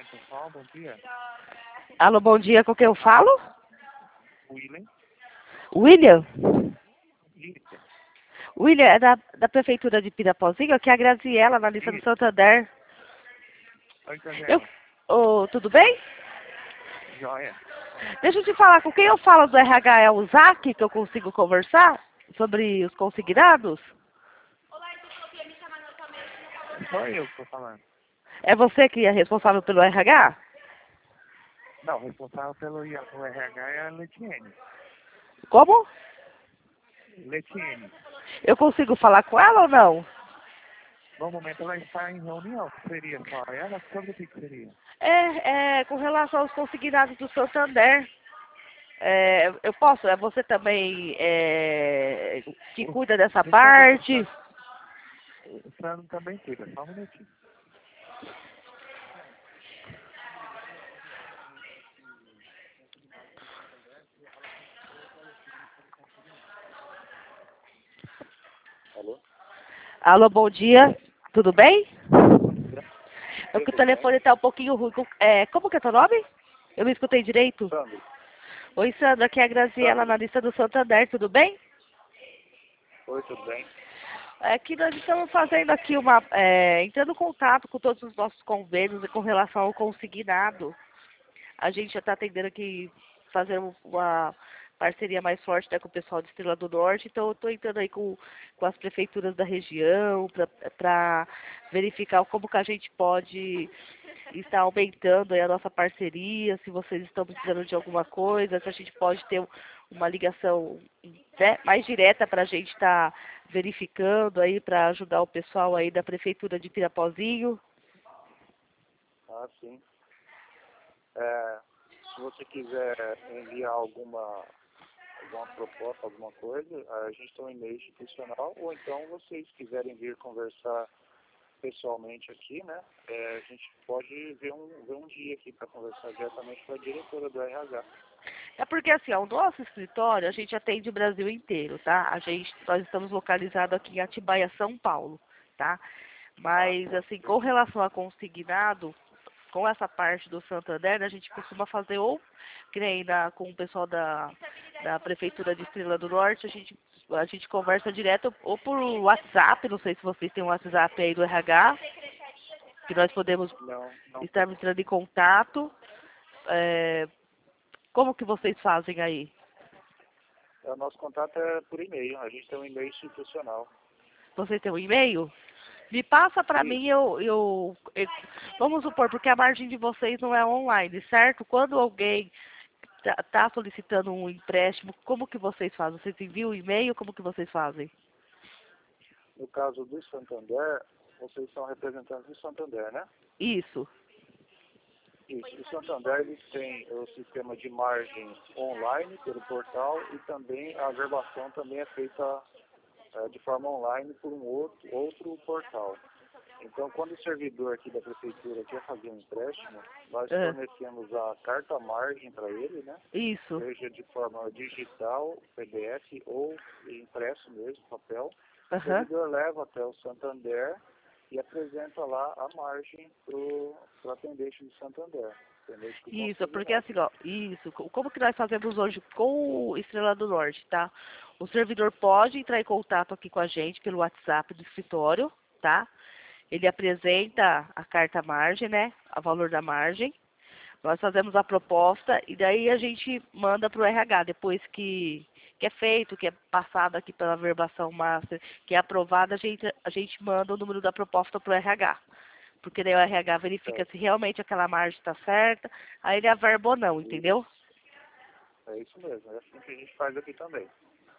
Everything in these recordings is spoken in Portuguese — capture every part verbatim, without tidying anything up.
Pessoal, bom dia. Alô, bom dia, com quem eu falo? William. William? Isso. William, é da, da Prefeitura de Pirapozinho, aqui é a Graziela, na lista do Isso. Santander. Oi, Eu, Gabriela. ô, tudo bem? Joia. Deixa eu te falar, com quem eu falo do R H é o Zac, que eu consigo conversar sobre os consignados? Só eu que estou falando. É você que é responsável pelo R H? Não, o responsável pelo I A o R H é a Letiene. Como? Letiene. Eu consigo falar com ela ou não? No momento ela está em reunião. Seria só ela? Sobre o que que seria? É, é, com relação aos consignados do Santander. É, eu posso, é você também é, que O, cuida dessa o Sandro, o parte? Sandro, o Sandro também cuida. Só um minutinho. Alô? Alô, bom dia, tudo bem? É que o Tudo bem? telefone está um pouquinho ruim. É, como que é teu nome? Eu não escutei direito. Sandro. Oi, Sandra, aqui é a Graziela, Sandro. analista do Santander, tudo bem? Oi, tudo bem? É que nós estamos fazendo aqui uma... É, entrando em contato com todos os nossos convênios e com relação ao consignado. A gente já está atendendo aqui, fazer uma parceria mais forte, né, com o pessoal de Estrela do Norte, então eu estou entrando aí com, com as prefeituras da região para verificar como que a gente pode estar aumentando aí a nossa parceria, se vocês estão precisando de alguma coisa, se a gente pode ter uma ligação, né, mais direta para a gente estar verificando aí, para ajudar o pessoal aí da prefeitura de Pirapozinho. Ah, sim. É, se você quiser enviar alguma, alguma proposta, alguma coisa, a gente tem um e-mail institucional, ou então vocês quiserem vir conversar pessoalmente aqui, né? É, a gente pode ver um, ver um dia aqui para conversar diretamente com a diretora do R H. É porque assim, ó, o nosso escritório, a gente atende o Brasil inteiro, tá? A gente, nós estamos localizados aqui em Atibaia, São Paulo, tá? Ah, Mas, assim, com relação a consignado, com essa parte do Santander, a gente costuma fazer ou, que nem na, com o pessoal da, da Prefeitura de Estrela do Norte, a gente, a gente conversa direto ou por WhatsApp, não sei se vocês têm um WhatsApp aí do R H, que nós podemos não, não estar tem. entrando em contato. É, como que vocês fazem aí? O nosso contato é por e-mail, a gente tem um e-mail institucional. Vocês têm um e-mail? Me passa para mim, Isso. eu, eu, eu... Vamos supor, porque a margem de vocês não é online, certo? Quando alguém está tá solicitando um empréstimo, como que vocês fazem? Vocês enviam o e-mail, como que vocês fazem? No caso do Santander, vocês são representantes do Santander, né? Isso. Isso. O Santander eles têm o sistema de margem online pelo portal e também a verbação também é feita é, de forma online por um outro, outro portal. Então, quando o servidor aqui da prefeitura quer fazer um empréstimo, nós Ah, fornecemos a carta margem para ele, né? isso. Seja de forma digital, P D F ou impresso mesmo, papel. O Aham. servidor leva até o Santander e apresenta lá a margem para o atendente do Santander, atendente do Isso, porque consignado. assim, ó, isso, co- como que nós fazemos hoje com o Estrela do Norte, tá? O servidor pode entrar em contato aqui com a gente pelo WhatsApp do escritório, tá? Ele apresenta a carta margem, né? O valor da margem. Nós fazemos a proposta e daí a gente manda para o R H, depois que, que é feito, que é passado aqui pela verbação master, que é aprovada, a gente, a gente manda o número da proposta para o R H. Porque daí o R H verifica Certo. se realmente aquela margem está certa, aí ele averba ou não, entendeu? Isso. É isso mesmo, é assim que a gente faz aqui também.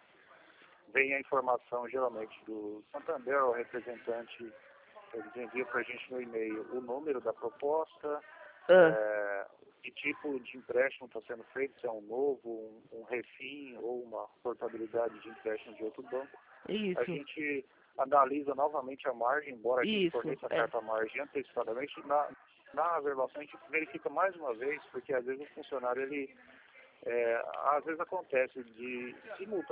Vem a informação geralmente do Santander, o representante, eles enviam para a gente no e-mail o número da proposta, Ah, é, que tipo de empréstimo está sendo feito, se é um novo, um, um refim ou uma portabilidade de empréstimo de outro banco. A isso, gente analisa novamente a margem, embora a gente isso, forneça a é. carta margem antecipadamente, na, na averbação a gente verifica mais uma vez, porque às vezes o funcionário, ele, é, às vezes acontece de,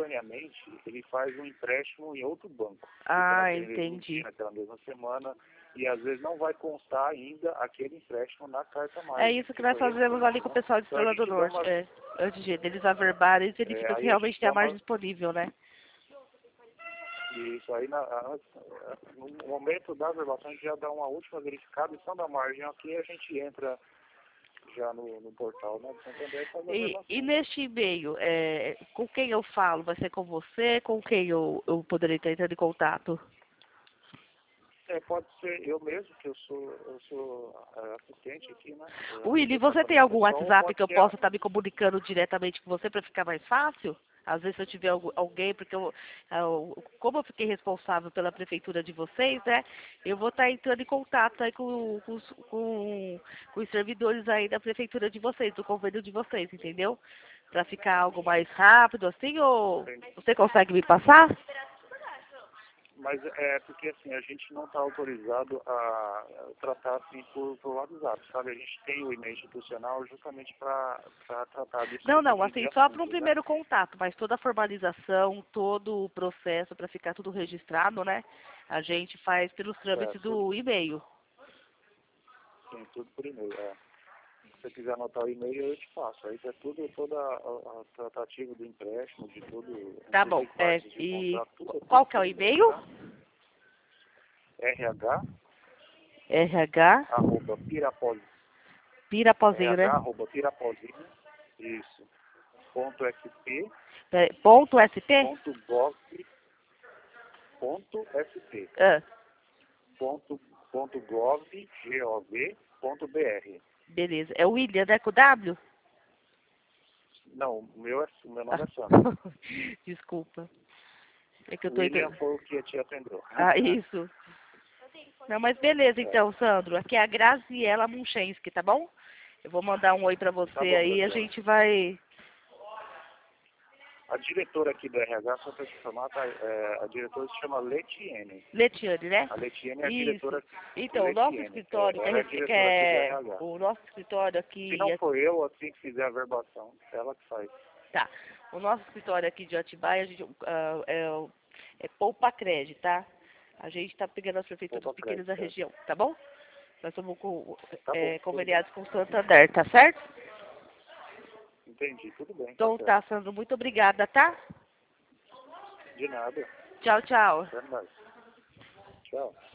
simultaneamente, ele faz um empréstimo em outro banco. Fica Ah, naquele mesmo dia, entendi. naquela mesma semana, E às vezes não vai constar ainda aquele empréstimo na carta É margem. isso que nós fazemos ali com o pessoal de Então a Estrela do gente dá Norte. uma, É. Antes de eles averbarem, eles é, verificam se aí a realmente gente tem dá a margem uma, disponível, né? isso aí na, a- no momento da averbação a gente já dá uma última verificada e só da margem aqui a gente entra já no, no portal, né, do Santander e faz a E, averbação. e neste e-mail, é, com quem eu falo? Vai ser com você? Com quem eu, eu poderia estar entrando em contato? É, pode ser eu mesmo, que eu sou, eu sou é, assistente aqui, né? é, do Willy, você tem departamento algum pessoal, ou WhatsApp pode que eu ser a, possa estar me comunicando diretamente com você para ficar mais fácil? Às vezes se eu tiver algu- alguém, porque eu, eu- como eu fiquei responsável pela prefeitura de vocês, né? Eu vou estar entrando em contato aí com, com, os- com, com os servidores aí da prefeitura de vocês, do convênio de vocês, entendeu? Para ficar algo mais rápido assim, ou você consegue me passar? mas é porque assim, a gente não está autorizado a, a tratar assim por, por WhatsApp, sabe? A gente tem o e-mail institucional justamente para tratar desse Não, tipo não, de, de assim, só para um assuntos, né? primeiro contato, mas toda a formalização, todo o processo para ficar tudo registrado, né? A gente faz pelos É, trâmites tudo, do e-mail. sim, tudo por e-mail, é. Se você quiser anotar o e-mail, eu te passo. Aí é tudo, toda a, a tratativa do empréstimo, de tudo, Tá bom. inclusive É, partes de e contrato, tudo é tudo qual que é o por e-mail, e-mail? tá? R H, R H, arroba pirapozinho, Pirapozinho, né? R H, arroba pirapozinho, isso, ponto sp, Peraí, ponto S T? ponto gov, ponto sp, Ah, ponto, ponto gov, G-O-V, ponto br. beleza. É o William, né? Com W? Não, o meu, é, o meu nome é Ah, Sandro. desculpa. É que eu O tô William entendendo. foi o que te atendeu. Ah, isso. Não, mas beleza É, então, Sandro. Aqui é a Graziela Munchensky, tá bom? Eu vou mandar um oi pra você tá bom, aí e a Graziela. gente vai... A diretora aqui do R H, só para te informar, tá? É, a diretora se chama Letiene. Letiane, né? A Letiene é a Isso. diretora Então, o nosso Letiene. É, escritório, que é, ela é a rece- que diretora aqui do é- R H. o nosso escritório Se aqui, não é- for eu, assim que fizer a verbação, ela que faz. tá, o nosso escritório aqui de Atibaia, a gente, ah, é, o- é Poupa Crédito, tá? A gente está pegando as prefeituras Poupa pequenas crédito, da certo? região, tá bom? Nós somos com, Tá bom, é, tudo bem. conveniados com o Santander, tá certo? Entendi, tudo bem, tá Então certo. tá, Sandro, muito obrigada, tá? De nada. Tchau, tchau. Até mais. Tchau.